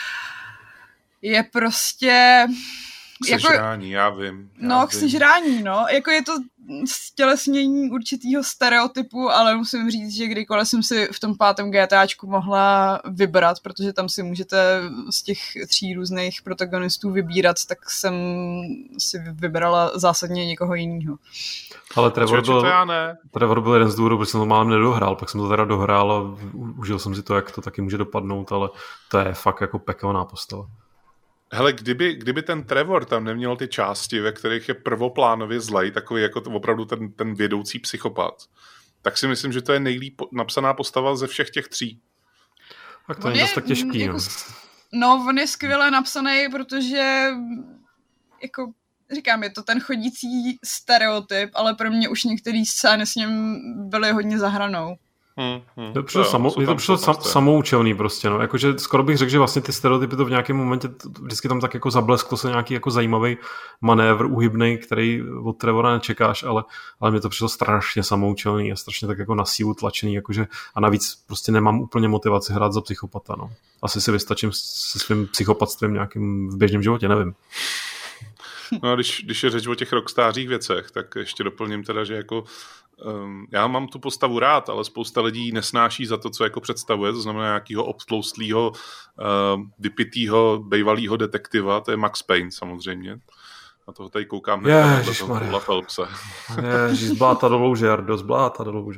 je prostě... K sežrání, já vím. K sežrání, no. Jako je to stělesnění určitýho stereotypu, ale musím říct, že kdykoliv jsem si v tom 5. GTAčku mohla vybrat, protože tam si můžete z těch 3 různých protagonistů vybírat, tak jsem si vybrala zásadně někoho jiného. Ale Trevor byl jeden z důvodů, protože jsem to málem nedohrál, pak jsem to teda dohrál a užil jsem si to, jak to taky může dopadnout, ale to je fakt jako pekelná postava. Hele, kdyby ten Trevor tam neměl ty části, ve kterých je prvoplánově zlej, takový jako opravdu ten vědoucí psychopat, tak si myslím, že to je nejlíp napsaná postava ze všech těch 3. Tak to je zase tak těžký. Jako, no, on je skvěle napsaný, protože jako říkám, je to ten chodící stereotyp, ale pro mě už některé scény s ním byly hodně za hranou. Je to přišlo samoučelný prostě, no. Jakože skoro bych řekl, že vlastně ty stereotypy to v nějakém momentě vždycky tam tak jako zablesklo se nějaký jako zajímavý manévr uhybnej, který od Trevora nečekáš, ale mě to přišlo strašně samoučelný a strašně tak jako na sílu tlačený, jakože a navíc prostě nemám úplně motivaci hrát za psychopata, no. Asi si vystačím se svým psychopatstvím nějakým v běžném životě, nevím. No a když je řeč o těch rockstářích věcech, tak ještě doplním teda, že jako já mám tu postavu rád, ale spousta lidí nesnáší za to, co jako představuje, to znamená nějakého obtloustlýho, vypitýho, bejvalýho detektiva, to je Max Payne samozřejmě. Na toho tady koukám hned na Phelpse. Ježiš, zbláta do louže, Jardo, zbláta do louže.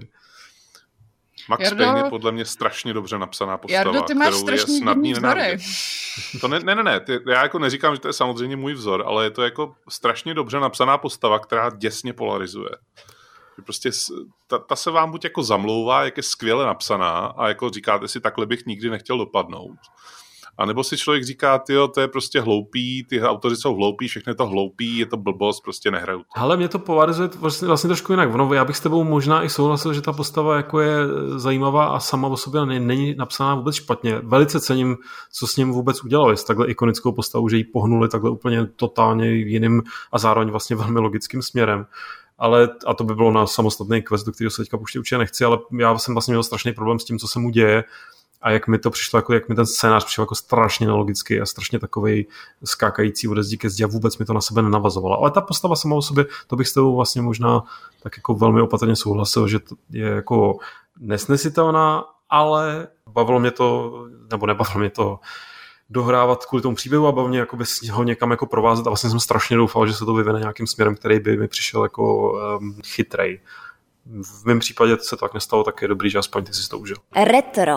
Max Payne je podle mě strašně dobře napsaná postava, Jardo, ty máš kterou je snadný nenávidět. Ne, já jako neříkám, že to je samozřejmě můj vzor, ale je to jako strašně dobře napsaná postava, která děsně polarizuje. Prostě ta se vám buď jako zamlouvá, jak je skvěle napsaná a jako říkáte si, takhle bych nikdy nechtěl dopadnout. A nebo si člověk říká, tyjo, to je prostě hloupý, ty autoři jsou hloupí, všechno je to hloupý, je to blbost, prostě nehrajou to. Ale mě to polarizuje vlastně trošku jinak. Já bych s tebou možná i souhlasil, že ta postava jako je zajímavá a sama o sobě není napsaná vůbec špatně. Velice cením, co s ním vůbec udělali s takhle ikonickou postavou, že ji pohnuli takhle úplně totálně jiným a zároveň vlastně velmi logickým směrem. Ale, a to by bylo na samostatný quest, do kterého se teďka určitě nechci, ale já jsem vlastně měl strašný problém s tím, co se mu děje a jak mi to přišlo, jak mi ten scénář přišel jako strašně nelogický a strašně takovej skákající ode zdi ke zdi a vůbec mi to na sebe nenavazovalo. Ale ta postava sama o sobě, to bych s tebou vlastně možná tak jako velmi opatrně souhlasil, že to je jako nesnesitelná, ale bavilo mě to, nebo nebavilo mě to dohrávat kvůli tomu příběhu a bavně jakoby ho někam jako provázet a vlastně jsem strašně doufal, že se to vyvine nějakým směrem, který by mi přišel jako chytrej. V mém případě se to tak nestalo, tak je dobrý, že aspoň ty si to užil. Retro.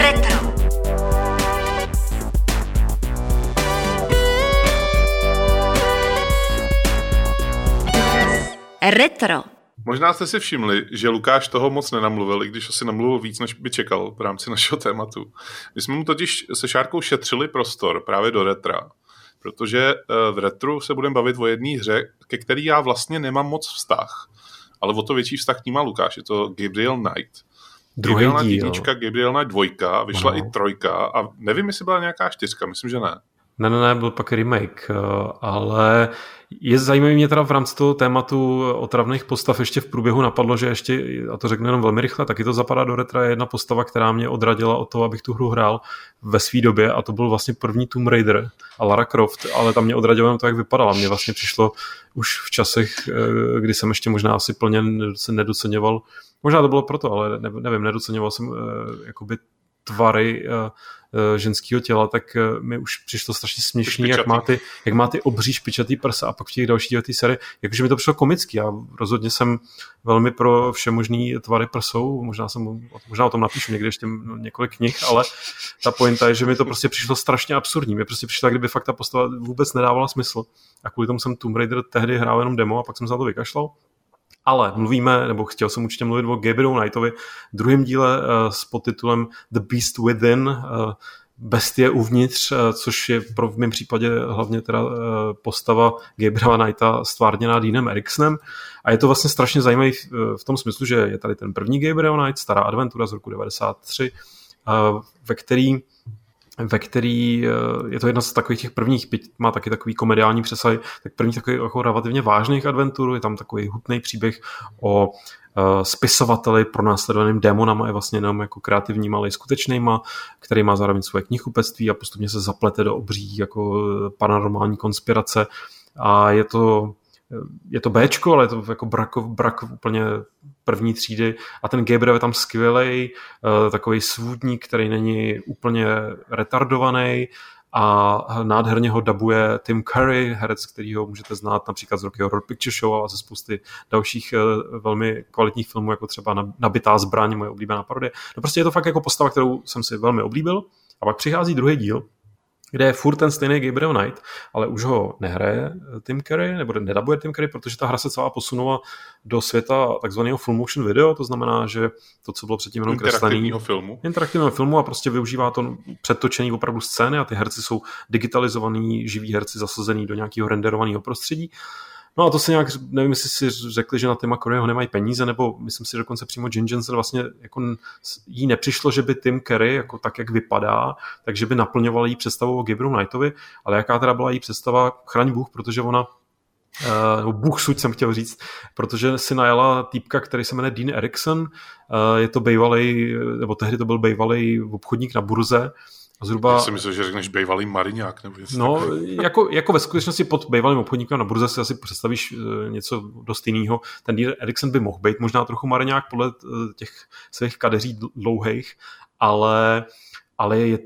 Možná jste si všimli, že Lukáš toho moc nenamluvil, i když asi namluvil víc, než by čekal v rámci našeho tématu. My jsme mu totiž se Šárkou šetřili prostor právě do retra, protože v retru se budeme bavit o jedné hře, ke který já vlastně nemám moc vztah, ale o to větší vztah k ní má Lukáš. Je to Gabriel Knight. Druhý díl. Gabriel Knight 2, vyšla i 3 a nevím, jestli byla nějaká 4, myslím, že ne. Ne, byl pak remake, ale je zajímavý mě teda v rámci toho tématu otravných postav ještě v průběhu napadlo, že ještě, a to řeknu jenom velmi rychle, taky to zapadá do retra, je jedna postava, která mě odradila od toho, abych tu hru hrál ve své době a to byl vlastně první Tomb Raider a Lara Croft, ale tam mě odradilo to, jak vypadala. Mně vlastně přišlo už v časech, kdy jsem ještě možná asi plně nedoceňoval, možná to bylo proto, ale nevím, nedoceňoval jsem jakoby tvary ženského těla, tak mi už přišlo strašně směšný, jak má ty obří špičatý prsa a pak v těch dalších té série, jakože mi to přišlo komický. Já rozhodně jsem velmi pro všemožný tvary prsou, možná o tom napíšu někdy ještě několik knih, ale ta pointa je, že mi to prostě přišlo strašně absurdní. Mě prostě přišlo, kdyby fakt ta postava vůbec nedávala smysl. A kvůli tomu jsem Tomb Raider tehdy hrál jenom demo a pak jsem se na to vykašlal. Ale chtěl jsem určitě mluvit o Gabrielu Knightovi, druhém díle s podtitulem The Beast Within, bestie uvnitř, což je v mém případě hlavně teda postava Gabriela Knighta stvárněná Deanem Eriksonem. A je to vlastně strašně zajímavý v tom smyslu, že je tady ten první Gabriel Knight, stará adventura z roku 93, ve který je to jedna z takových těch prvních, má taky takový komediální přesahy, tak první takový jako relativně vážných adventur, je tam takový hutný příběh o spisovateli pronásledovaným démonama, je vlastně jenom jako kreativníma, ale i skutečnýma, který má zároveň svoje knihkupectví a postupně se zaplete do obří jako paranormální konspirace a je to Bčko, ale je to jako brak úplně první třídy a ten Gabriel je tam skvělej, takový svůdník, který není úplně retardovaný a nádherně ho dabuje Tim Curry, herec, kterýho můžete znát například z Rocky Horror Picture Show a ze spousty dalších velmi kvalitních filmů, jako třeba Nabitá zbraň, moje oblíbená parodie. No prostě je to fakt jako postava, kterou jsem si velmi oblíbil. A pak přichází druhý díl, kde je furt ten stejný Gabriel Knight, ale už ho nehraje Tim Curry, nebo nedabuje Tim Curry, protože ta hra se celá posunula do světa takzvaného full motion video, to znamená, že to, co bylo předtím jenom kreslení interaktivního filmu a prostě využívá to předtočení opravdu scény a ty herci jsou digitalizovaní, živí herci zasazený do nějakého renderovaného prostředí. No a to se nějak, nevím, jestli si řekli, že na Tima Curryho nemají peníze, nebo myslím si dokonce přímo Jen Jensen vlastně jako jí nepřišlo, že by Tim Curry, jako tak, jak vypadá, takže by naplňoval jí představu o Gabrielu Knightovi, ale jaká teda byla jí představa, chraň Bůh, protože ona, Bůh suď jsem chtěl říct, protože si najala týpka, který se jmenuje Dean Erikson, je to bývalej, nebo tehdy to byl bývalej obchodník na burze, zhruba... Já si myslím, že řekneš bývalý mariňák. Nebo no, jako ve skutečnosti pod bývalým obchodníkem na burze si asi představíš něco dost jinýho. Ten Dean Erikson by mohl být možná trochu mariňák podle těch svých kadeří dlouhých, ale je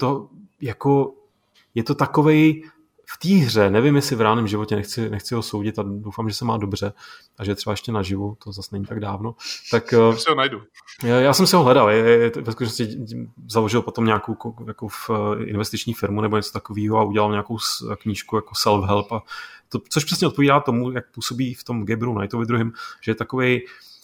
to takovej v té hře, nevím, jestli v reálném životě, nechci ho soudit a doufám, že se má dobře a že třeba ještě naživu, to zase není tak dávno. Tak já si ho najdu. Já jsem si ho hledal, ve skutečnosti založil potom nějakou jako investiční firmu nebo něco takového a udělal nějakou knížku jako self-help, a to, což přesně odpovídá tomu, jak působí v tom Gabrielu Knightovi druhým, že je takovej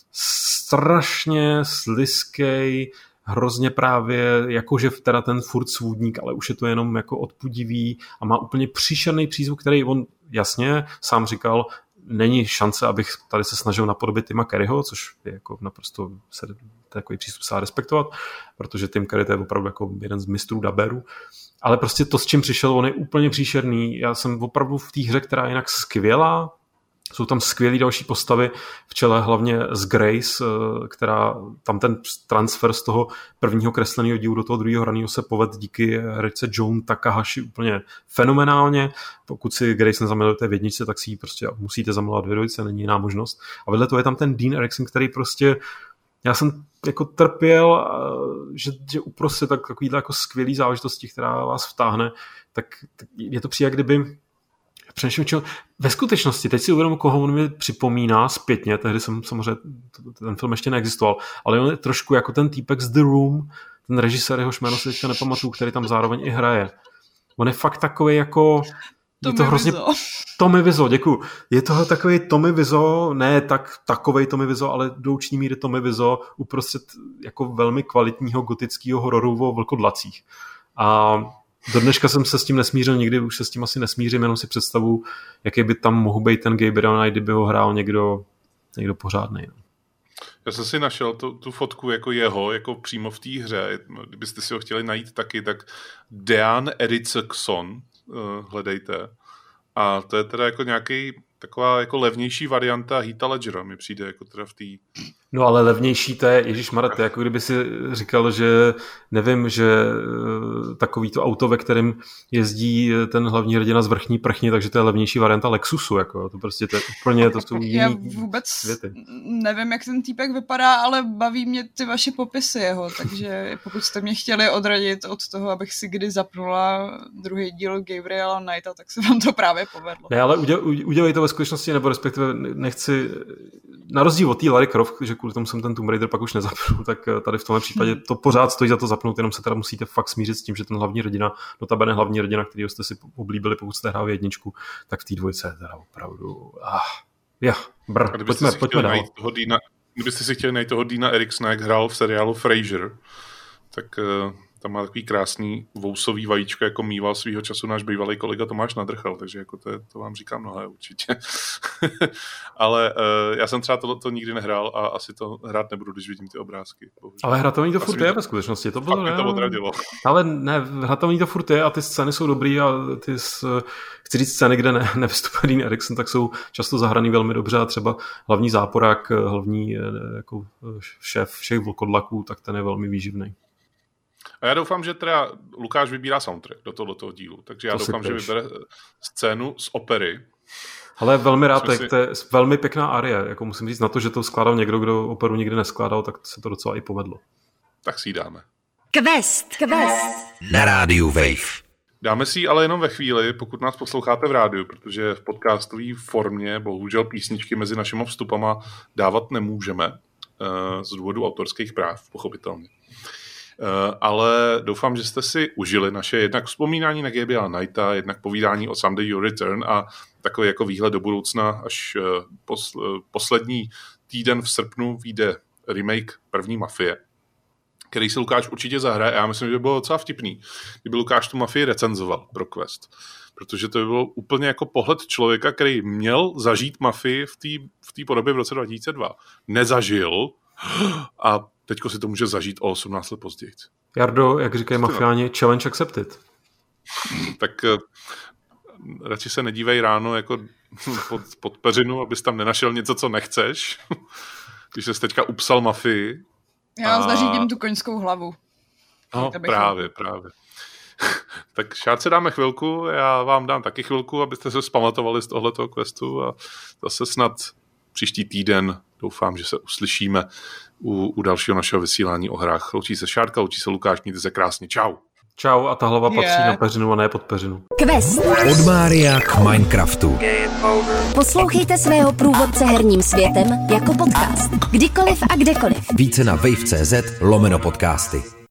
strašně slizkej, hrozně právě, jakože teda ten furt svůdník, ale už je to jenom jako odpudivý a má úplně příšerný přízvuk, který on jasně sám říkal, není šance, abych tady se snažil napodobit Tima Curryho, což je jako naprosto takový přístup se dá respektovat, protože Tim Curry to je opravdu jako jeden z mistrů daberů. Ale prostě to, s čím přišel, on je úplně příšerný. Já jsem opravdu v té hře, která je jinak skvělá, jsou tam skvělý další postavy, v čele hlavně z Grace, která tam ten transfer z toho prvního kresleného dílu do toho druhého hraného se poved díky herečce Joan Takahashi úplně fenomenálně. Pokud si Grace nezamilujete v jedničce, tak si ji prostě musíte zamilovat v dvojce, není jiná možnost. A vedle toho je tam ten Dean Erikson, který prostě, já jsem jako trpěl, že uprostřed takovýhle jako skvělý záležitosti, která vás vtáhne, tak je to přijde, kdyby přemýšlím, ve skutečnosti, teď si uvědomím, koho on mi připomíná zpětně, tehdy jsem samozřejmě, ten film ještě neexistoval, ale on je trošku jako ten týpek z The Room, ten režisér, jehož jméno si teďka nepamatuju, který tam zároveň i hraje. On je fakt takový jako... Tommy Wiseau, děkuju. Je to takový Tommy Wiseau, ne takovej Tommy Wiseau, ale do určitý míry Tommy Wiseau uprostřed jako velmi kvalitního gotického hororu o vlkodlacích. A do dneška jsem se s tím nesmířil, nikdy už se s tím asi nesmířím, jenom si představu, jaký by tam mohl být ten Gabriel Knight, kdyby ho hrál někdo pořádnej. Já jsem si našel tu fotku jako jeho, jako přímo v té hře. Kdybyste si ho chtěli najít taky, tak Dean Erikson hledejte. A to je teda jako nějaký taková jako levnější varianta Heatha Ledgera, mi přijde jako teda v té... No ale levnější to je, ježišmarja, to je jako kdyby si říkal, že nevím, že takový to auto, ve kterém jezdí ten hlavní hrdina z vrchní prchni, takže to je levnější varianta Lexusu, jako to prostě to je úplně, to jsou jiný Já vůbec světy. Nevím, jak ten týpek vypadá, ale baví mě ty vaše popisy jeho, takže pokud jste mě chtěli odradit od toho, abych si kdy zapnula druhý díl Gabriela Knighta, tak se vám to právě povedlo. Ne, ale udělej to ve skutečnosti, nebo respektive nechci, na rozdíl od té Lara Croft, že kvůli tomu jsem ten Tomb Raider pak už nezapnul, tak tady v tomhle případě to pořád stojí za to zapnout, jenom se teda musíte fakt smířit s tím, že ten hlavní hrdina, notabene hlavní hrdina, kterýho jste si oblíbili, pokud jste hráli jedničku, tak v té dvojce je teda opravdu... Pojďme dál. Kdybyste si chtěli najít toho Deana Eriksona, jak hrál v seriálu Frasier, tak tam má takový krásný vousový vajíčko, jako mýval svýho času náš bývalý kolega Tomáš Nadrchal, takže jako to vám říkám mnohé určitě. Ale já jsem třeba to nikdy nehrál a asi to hrát nebudu, když vidím ty obrázky. Bohužel. Ale hratelný to furt je ve skutečnosti. To bylo, to odradilo. Ale ne, hratelný to furt je a ty scény jsou dobrý a chci říct scény, kde nevystupuje Dean Erickson, tak jsou často zahraný velmi dobře a třeba hlavní záporák, hlavní jako šéf všech vlkodlaků, tak ten je velmi výživný. A já doufám, že teda Lukáš vybírá soundtrack do toho dílu, takže já doufám, že vybere scénu z opery. Ale velmi rád, to je velmi pěkná arie, jako musím říct na to, že to skládal někdo, kdo operu nikdy neskládal, tak se to docela i povedlo. Tak si ji dáme. Quest. Na rádiu Wave. Dáme si ji ale jenom ve chvíli, pokud nás posloucháte v rádiu, protože v podcastové formě bohužel písničky mezi našimi vstupama dávat nemůžeme z důvodu autorských práv, pochopitelně. Ale doufám, že jste si užili naše jednak vzpomínání na Gabriela Knighta, jednak povídání o Someday You Return a takový jako výhled do budoucna, až poslední týden v srpnu vyjde remake první Mafie, který si Lukáš určitě zahraje. Já myslím, že by bylo docela vtipný, kdyby Lukáš tu Mafii recenzoval pro Quest. Protože to by bylo úplně jako pohled člověka, který měl zažít Mafii v té podobě v roce 2002. Nezažil a teďko si to může zažít o 18 let později. Jardo, jak říkají mafiáni, challenge accepted. Tak radši se nedívej ráno jako pod peřinu, abys tam nenašel něco, co nechceš. Když jsi teďka upsal Mafii. Já zařídím tu koňskou hlavu. No, právě. Tak šárce dáme chvilku, já vám dám taky chvilku, abyste se vzpamatovali z tohletoho questu a zase snad příští týden doufám, že se uslyšíme u dalšího našeho vysílání o hrách. Loučí se Šárka, loučí se Lukáš, mějte se krásně, čau. Čau a ta hlava patří na peřinu a ne pod peřinu. Quest. Od Mária k Minecraftu. Poslouchejte svého průvodce herním světem jako podcast. Kdykoliv a kdekoliv. Více na wave.cz/podcasty.